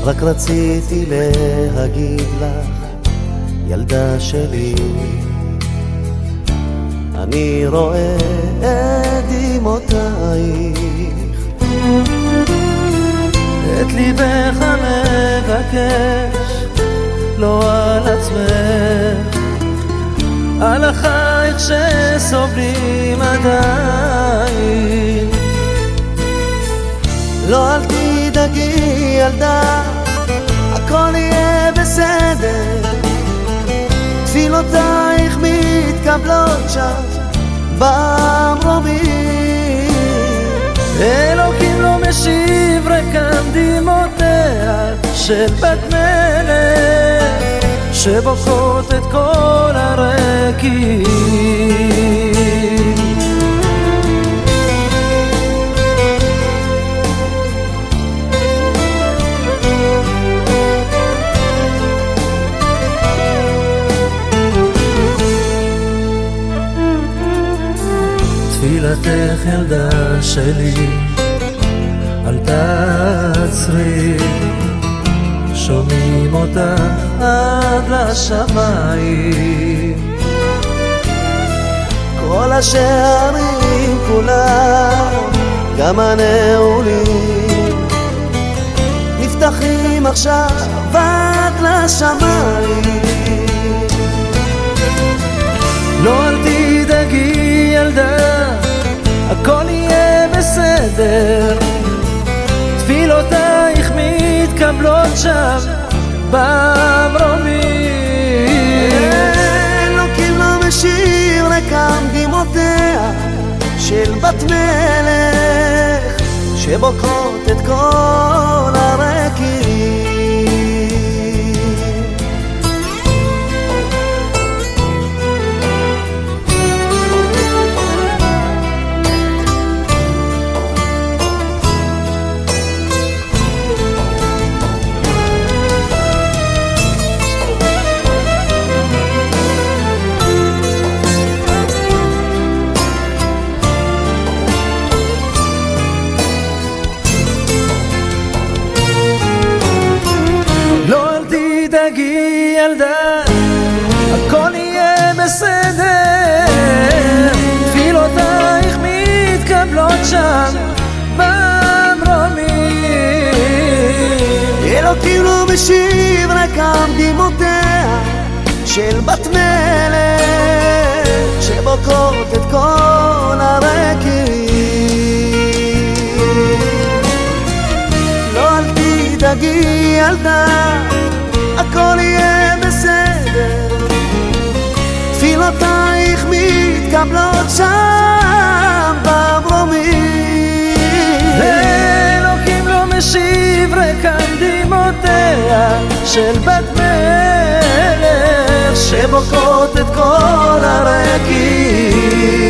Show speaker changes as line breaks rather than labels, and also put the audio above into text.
רק רציתי להגיד לך, ילדה שלי, אני רואה את דמעותייך, את ליבך מבקש, לא על עצמך, על אחייך שסובלים עדיין. לא אל תדאגי ילדה, הכל יהיה בסדר, תפילותייך מתקבלות שם במרומים. אלוקים לא משיב ריקם דמעותיה של בת מלך, שבוכות את כל הרקיעים. תפילתך ילדה שלי, אל תעצרי, שומעים אותה עד לשמיים. כל השערים כולם, גם הנעולים, נפתחים עכשיו עד לשמיים. לא אל תדאגי ילדה, הכל יהיה בסדר, תפילותייך מתקבלות שם במרומים. אלוקים לא משאיר ריקם דמעותיה של בת מלך, שבוקעות את כל הרקיעים. תדאגי ילדה, הכל יהיה בסדר, תפילותייך מתקבלות שם במרומים. אלוקים לא משיב ריקם דמעותיה של בת מלך, שבוקעות את כל הרקיעים. לא אל תדאגי ילדה, הכל יהיה בסדר, תפילותייך מתקבלות שם במרומים. אלוקים לא משיב ריקם דמעותיה של בת מלך, שבוקעות את כל הרקיעים.